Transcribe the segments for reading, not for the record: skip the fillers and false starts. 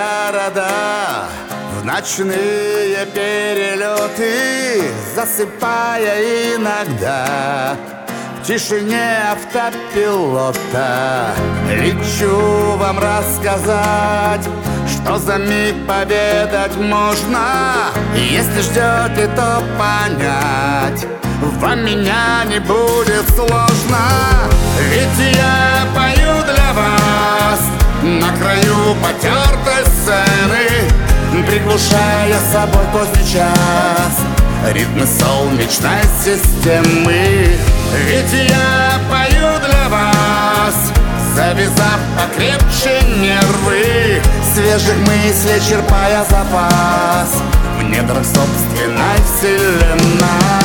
города, в ночные перелеты, засыпая иногда в тишине автопилота. Лечу вам рассказать, что за миг поведать можно. Если ждете, то понять вам меня не будет сложно. Ведь я пою для вас на краю потертой сцены, приглушая собой поздний час ритмы солнечной системы. Ведь я пою для вас, завязав покрепче нервы, свежих мыслей черпая запас в недрах собственной вселенной.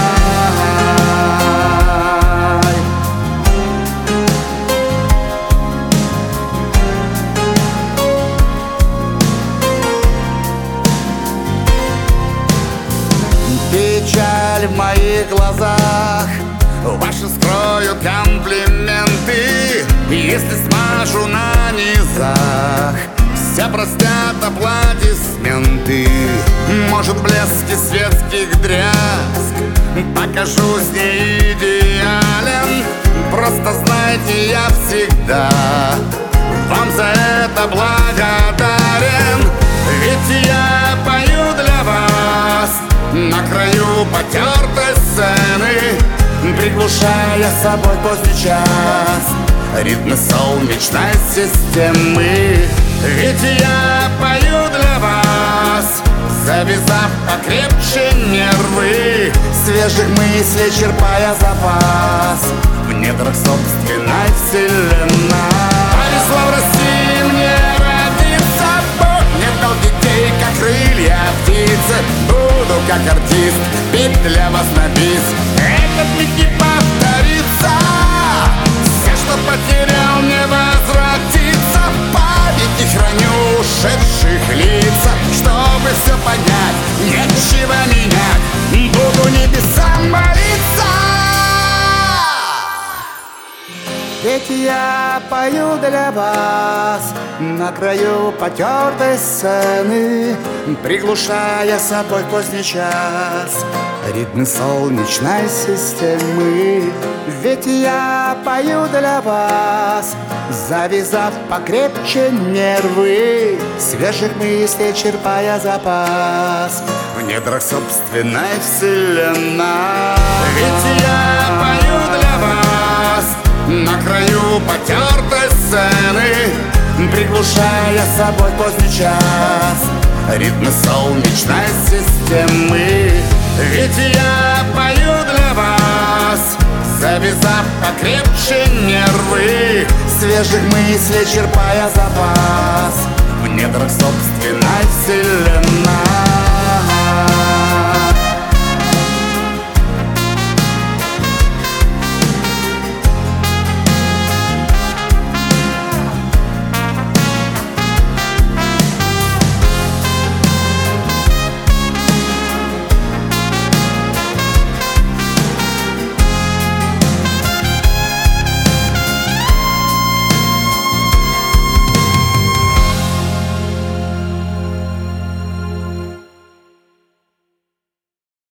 Печаль в моих глазах ваши скроют комплименты. Если смажу на низах, все простят аплодисменты. Может, блески светских дрязг покажусь не идеален. Просто знайте, я всегда вам за это благодарен. Ведь я пою для вас на краю потертой сцены, приглушая собой поздний час ритмы солнечной системы. Ведь я пою для вас, завязав покрепче нервы, свежих мыслей черпая запас в недрах собственной вселенной. Повезло в России мне родиться, Бог мне дал детей, как крылья птицы. Буду как артист петь для вас на бис, этот миг не повторится. Все, что потерял, не возвратится. В памяти храню ушедших лица, чтобы все понять, нечего менять, буду небесам молиться. Ведь я пою для вас на краю потертой сцены, приглушая собой поздний час ритмы солнечной системы. Ведь я пою для вас, завязав покрепче нервы, свежих мыслей черпая запас в недрах собственной вселенной. Ведь я пою для вас на краю потертой сцены, приглушая собой поздний час ритмы солнечной системы. Ведь я пою для вас, завязав покрепче нервы, свежих мыслей черпая запас в недрах собственной вселенной.